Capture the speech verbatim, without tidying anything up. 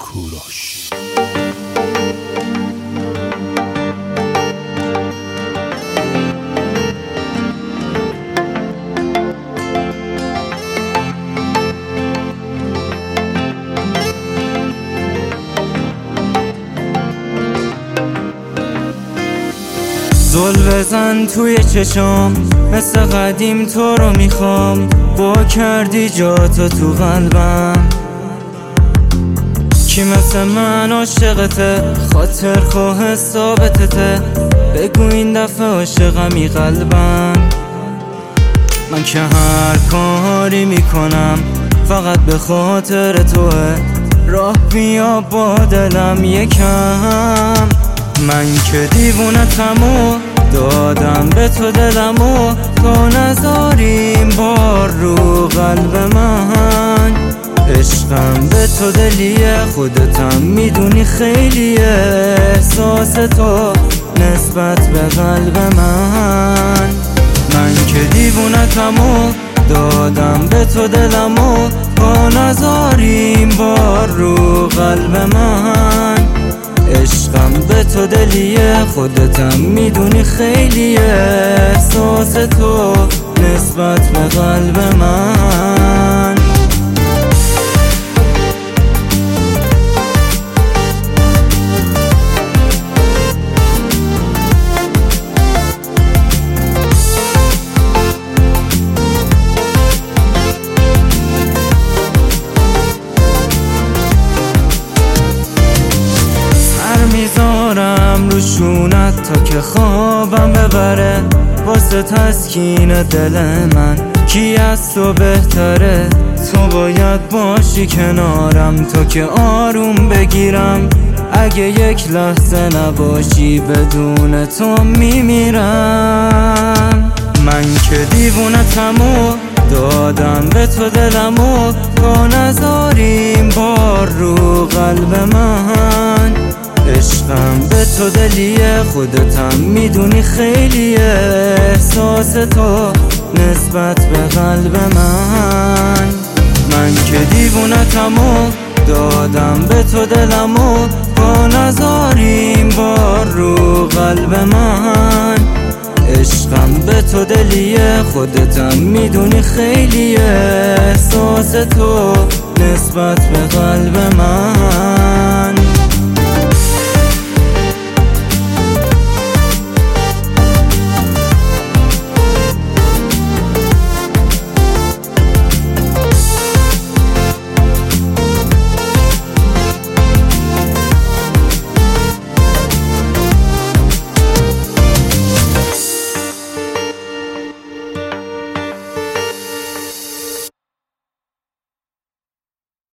کوروش. زل بزن توی چشام مثل قدیم تو رو میخوام، با کردی جاتو تو قلبم. کی مثل من عاشقته، خاطر خواه ثابتته، بگو این دفعه عاشقمی قلبم. من که هر کاری میکنم فقط به خاطر توه، راه بیا با دلم یکم. من که دیوونتمو دادم به تو دلمو، تو نذاریم بار رو قلب من. عشقم به تو دلیه، خودتم میدونی خیلیه، احساس تو نسبت به قلب من. من که دیوونتمو دادم به تو دلمو، تو نذاریم بار رو قلب من. عشقم به تو دلیه، خودتم میدونی خیلیه، احساس تو نسبت به قلب من. میذارم رو شونت تا که خوابم ببره، واسه تسکین دل من کی از تو بهتره. تو باید باشی کنارم تا که آروم بگیرم، اگه یک لحظه نباشی بدون تو میمیرم. من که دیوونتمو دادم به تو دلمو، تو نذاریم بار رو قلب من. عشقم به تو دلیه، خودتم میدونی خیلیه، احساس تو نسبت به قلب من. من که دیوونتمو دادم به تو دلمو، تو نذاریم بار رو قلب من. عشقم به تو دلیه، خودتم میدونی خیلیه، احساس تو نسبت به قلب من.